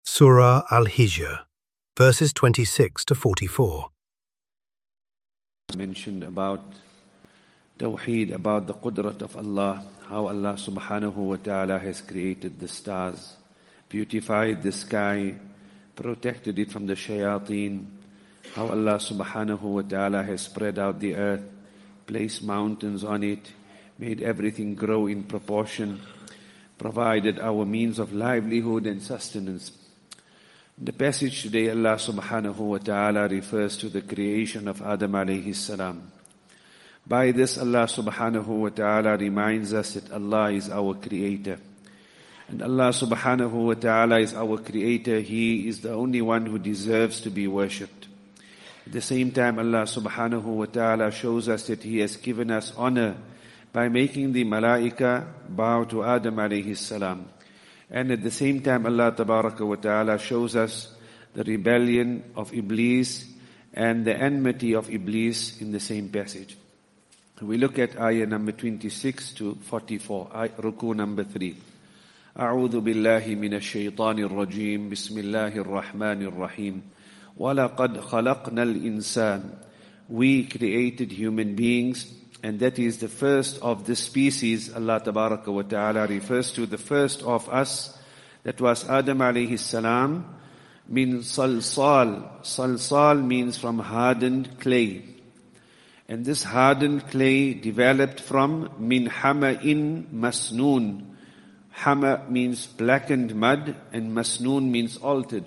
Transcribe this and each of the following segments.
Surah Al-Hijr, verses 26 to 44. Mentioned about Tawheed, about the Qudrat of Allah, how Allah subhanahu wa ta'ala has created the stars, beautified the sky, protected it from the shayateen, how Allah subhanahu wa ta'ala has spread out the earth, placed mountains on it, made everything grow in proportion, provided our means of livelihood and sustenance. In the passage today, Allah subhanahu wa ta'ala refers to the creation of Adam alayhi salam. By this, Allah subhanahu wa ta'ala reminds us that Allah is our creator. And Allah subhanahu wa ta'ala is our creator. He is the only one who deserves to be worshipped. At the same time, Allah subhanahu wa ta'ala shows us that He has given us honor by making the malaika bow to Adam alayhi salam. And at the same time, Allah tabaraka wa ta'ala shows us the rebellion of Iblis and the enmity of Iblis in the same passage. We look at ayah number 26 to 44, ruku number 3. أعوذ بالله من الشيطان الرجيم بسم الله الرحمن الرحيم وَلَقَدْ خَلَقْنَا الْإِنسَانِ. We created human beings, and that is the first of the species. Allah tabaraka wa ta'ala refers to the first of us, that was Adam alayhi salam, min salsal. Salsal means from hardened clay. And this hardened clay developed from min hama'in masnoon. Hama means blackened mud, and masnoon means altered.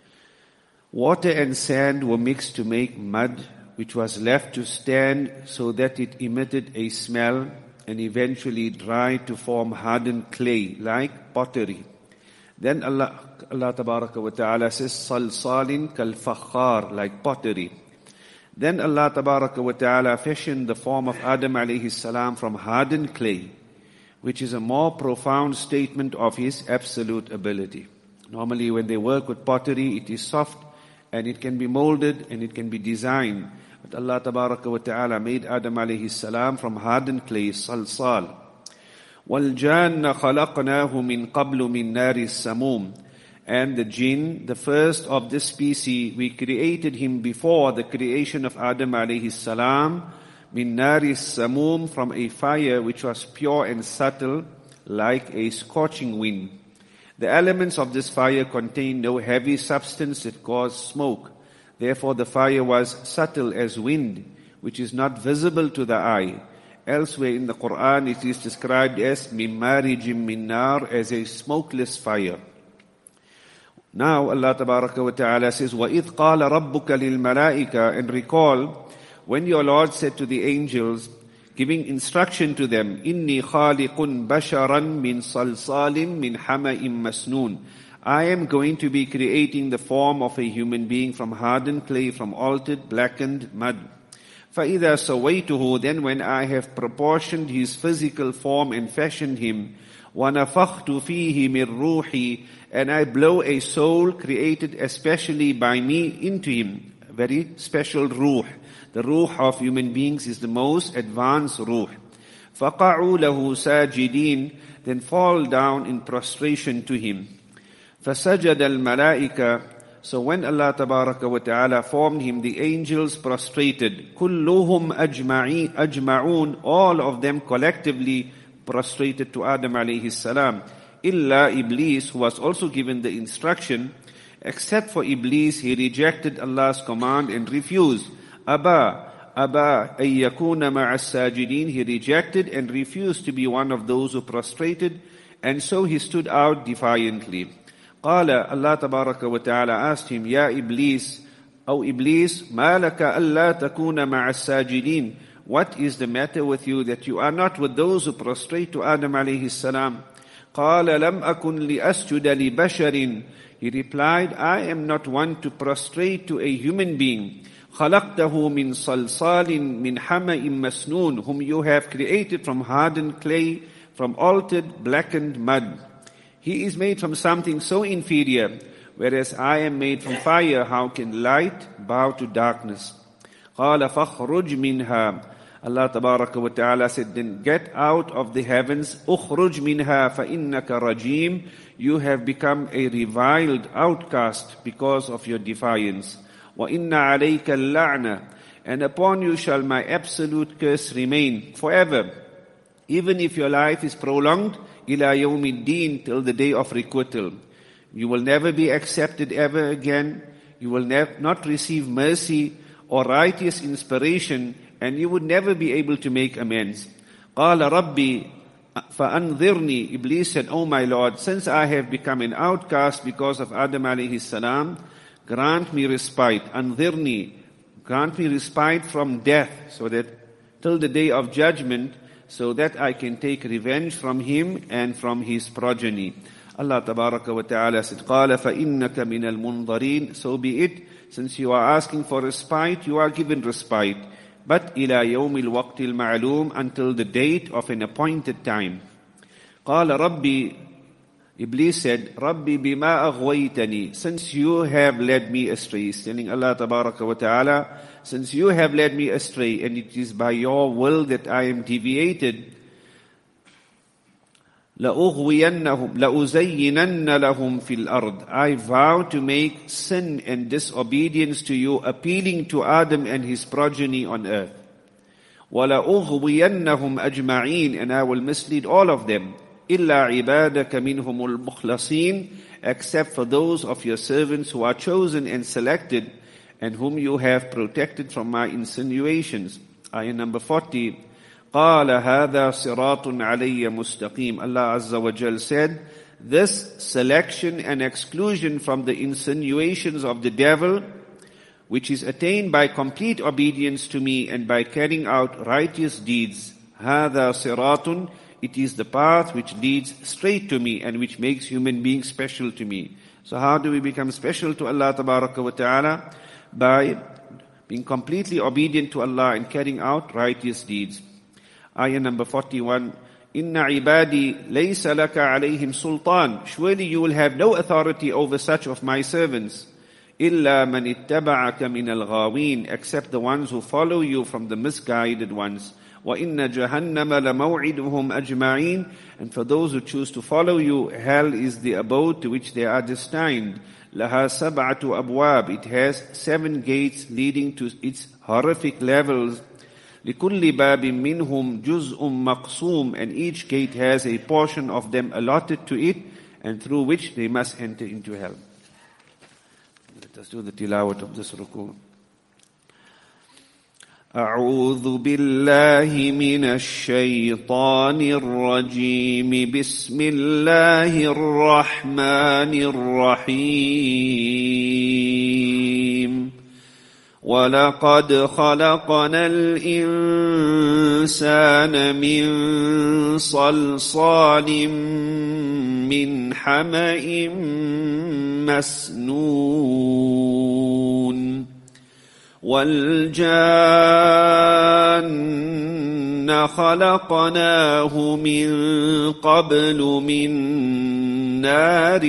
Water and sand were mixed to make mud, which was left to stand so that it emitted a smell and eventually dried to form hardened clay like pottery. Then Allah tabaraka wa ta'ala says, salsalin kal fakhar, like pottery. Then Allah tabaraka wa ta'ala fashioned the form of Adam alayhi salam from hardened clay, which is a more profound statement of his absolute ability. Normally when they work with pottery, it is soft and it can be molded and it can be designed. But Allah tabaraka wa ta'ala made Adam alayhi salam from hardened clay, salsal. وَالْجَانَّ خَلَقْنَاهُ مِنْ قَبْلُ مِنْ نَارِ السَّمُومِ. And the jinn, the first of this species, we created him before the creation of Adam alayhi salam, min nari samum, from a fire which was pure and subtle, like a scorching wind. The elements of this fire contained no heavy substance that caused smoke. Therefore the fire was subtle as wind, which is not visible to the eye. Elsewhere in the Quran it is described as min marijim min nar, as a smokeless fire. Now Allah tabaraka wa ta'ala says, وَإِذْ قَالَ رَبُّكَ لِلْمَلَائِكَةِ. And recall when your Lord said to the angels, giving instruction to them, إِنِّي خَالِقٌ بَشَرًا مِّن صَلْصَالٍ مِّن حَمَإٍ مَسْنُونٍ. I am going to be creating the form of a human being from hardened clay, from altered, blackened mud. فَإِذَا سَوَيْتُهُ. Then when I have proportioned his physical form and fashioned him, وَنَفَخْتُ فِيهِ مِنْ رُوحِي. And I blow a soul created especially by me into him. A very special ruh. The ruh of human beings is the most advanced ruh. فَقَعُوا لَهُ سَاجِدِينَ. Then fall down in prostration to him. فَسَجَدَ الْمَلَائِكَةِ. So when Allah tabaraka wa ta'ala formed him, the angels prostrated. كُلُّهُمْ أَجْمَعُونَ. All of them collectively prostrated to Adam alayhi salam. Illa Iblis, who was also given the instruction. Except for Iblis, he rejected Allah's command and refused. Aba ayyakuna ma'as sajidin. He rejected and refused to be one of those who prostrated, and so he stood out defiantly. Qala, Allah tabaraka wa ta'ala asked him, Ya Iblis, O Iblis, ma laka alla takuna ma'as sajidin. What is the matter with you that you are not with those who prostrate to Adam alayhi salam? Qala lam akun li asjuda li basharin. He replied, I am not one to prostrate to a human being. خَلَقْتَهُ مِنْ صَلْصَالٍ مِنْ حَمَإٍ مَسْنُونٍ. Whom you have created from hardened clay, from altered, blackened mud. He is made from something so inferior, whereas I am made from fire. How can light bow to darkness? قَالَ فَخْرُجْ مِنْهَا. Allah Tabaraka wa Ta'ala said, then get out of the heavens, ukhruj minha fa innaka rajim. You have become a reviled outcast because of your defiance. Wa inna alayka al-la'na. And upon you shall my absolute curse remain forever. Even if your life is prolonged, ila yawmiddin, till the day of requital. You will never be accepted ever again. You will not receive mercy or righteous inspiration, and you would never be able to make amends. قَالَ رَبِّي فَأَنذِرْنِي. Iblis said, "Oh my Lord, since I have become an outcast because of Adam alayhi salam, grant me respite. Anzirni, grant me respite from death, so that till the day of judgment, so that I can take revenge from him and from his progeny." Allah Tabaraka wa Ta'ala said, قَالَ فَإِنَّكَ مِنَ الْمُنظَرِينَ. So be it, since you are asking for respite, you are given respite. But إِلَى يَوْمِ الْوَقْتِ الْمَعْلُومِ, until the date of an appointed time. قَالَ رَبِّي. Iblis said, "Rabbi bima aghwaytani." Since you have led me astray. He's telling Allah Tabaraka wa Ta'ala, since you have led me astray, and it is by your will that I am deviated, لَأُغْوِيَنَّهُمْ لَأُزَيِّنَنَّ لَهُمْ فِي الْأَرْضِ. I vow to make sin and disobedience to you appealing to Adam and his progeny on earth. وَلَأُغْوِيَنَّهُمْ أَجْمَعِينَ. And I will mislead all of them. إِلَّا عِبَادَكَ مِنْهُمُ الْمُخْلَصِينَ. Except for those of your servants who are chosen and selected, and whom you have protected from my insinuations. Ayah number 40. قَالَ هَذَا صِرَاطٌ عَلَيَّ مُسْتَقِيمٌ. Allah Azza wa Jal said, this selection and exclusion from the insinuations of the devil, which is attained by complete obedience to me and by carrying out righteous deeds. هَذَا صِرَاطٌ. It is the path which leads straight to me and which makes human beings special to me. So how do we become special to Allah Tabaraka wa Ta'ala? By being completely obedient to Allah and carrying out righteous deeds. Ayah number 41. Inna ibadi laysa laka alayhim sultan. Surely you will have no authority over such of my servants. Illa man ittaba'aka min al-ghawin. Except the ones who follow you from the misguided ones. Wa inna jahannama lamaw'iduhum ajma'in. And for those who choose to follow you, hell is the abode to which they are destined. Laha sab'atu abwab. It has 7 gates leading to its horrific levels. لِكُلِّ بَابٍ مِّنْهُمْ جُزْءٌ مَقْسُومٌ. And each gate has a portion of them allotted to it, and through which they must enter into hell. Let us do the tilawat of this ruku. أعوذ بالله من الشيطان الرجيم. بسم الله الرحمن الرحيم. وَلَقَدْ خَلَقْنَا الْإِنسَانَ مِنْ صَلْصَالٍ مِنْ حَمَإٍ مَسْنُونٍ وَالْجَانَّ خَلَقْنَاهُ مِنْ قَبْلُ مِنْ نَارِ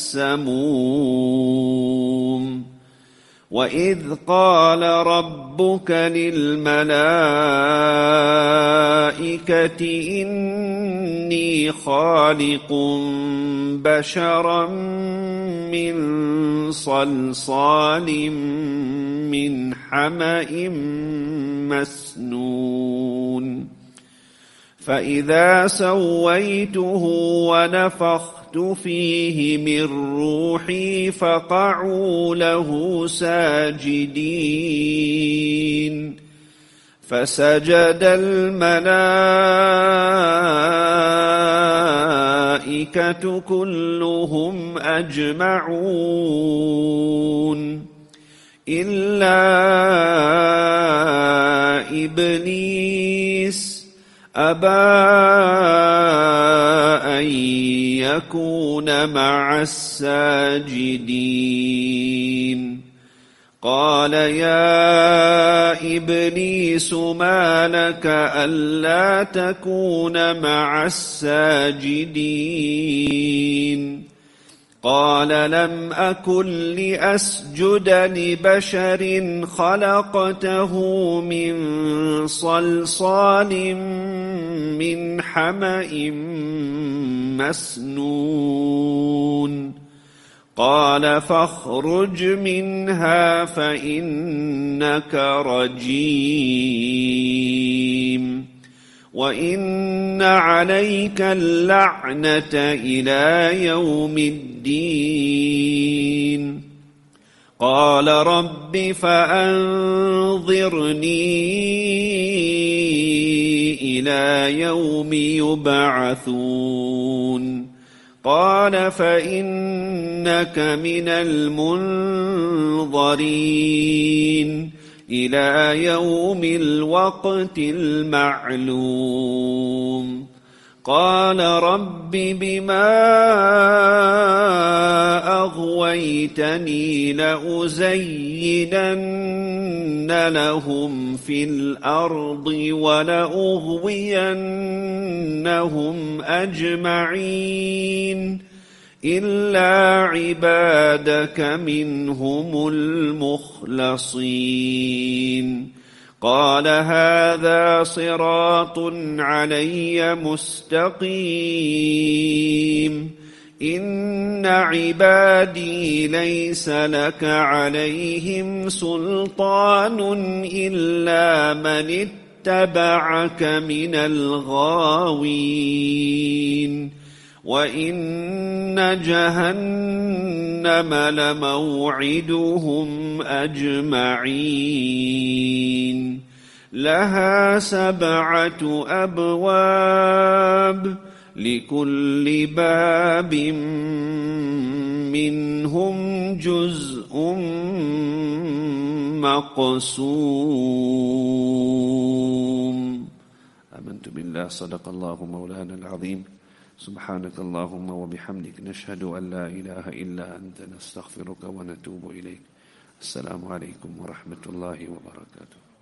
السَّمُومِ وَإِذْ قَالَ رَبُّكَ لِلْمَلَائِكَةِ إِنِّي خَالِقٌ بَشَرًا مِّن صَلْصَالٍ مِّنْ حَمَإٍ مسنون فإذا سويته ونفخت فيه من روحي فقعوا له ساجدين فسجد الملائكة كلهم أجمعون إلا إبليس أبى أن يكون مع الساجدين قال يا إبليس ما لك ألا تكون مع الساجدين قال لم أكن لأسجد لبشر خلقته من صلصال من حمأ مسنون قال فاخرج منها فإنك رجيم وإن عليك اللعنة إلى يوم الدين قال رب فأنظرني إلى يوم يبعثون قال فإنك من المنظرين إلى يوم الوقت المعلوم قال رب بما أغويتني لأزينن لهم في الأرض ولأغوينهم أجمعين إلا عبادك منهم المخلصين قال هذا صراط علي مستقيم إن عبادي ليس لك عليهم سلطان إلا من اتبعك من الغاوين وإن جهنم لموعدهم أجمعين لها 7 أبواب لكل باب منهم جزء مقسوم. آمنت بالله صدق الله مولانا العظيم. سبحانك اللهم وبحمدك نشهد أن لا إله إلا أنت نستغفرك ونتوب إليك. السلام عليكم ورحمة الله وبركاته.